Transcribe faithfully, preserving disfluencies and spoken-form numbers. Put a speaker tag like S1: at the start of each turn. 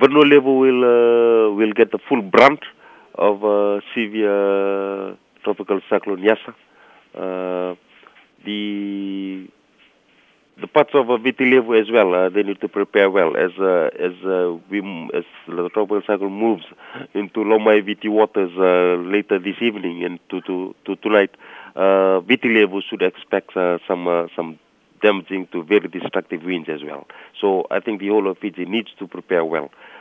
S1: Verno Levo will uh, will get the full brunt of uh, severe tropical cyclone Yasa. Uh, the the parts of uh, Viti Levo as well, uh, they need to prepare well as uh, as uh, we as the tropical cyclone moves into Lomai Viti waters uh, later this evening and to to, to tonight. Uh, Viti Levo should expect uh, some uh, some damaging to very destructive winds as well. So I think the whole of Fiji needs to prepare well.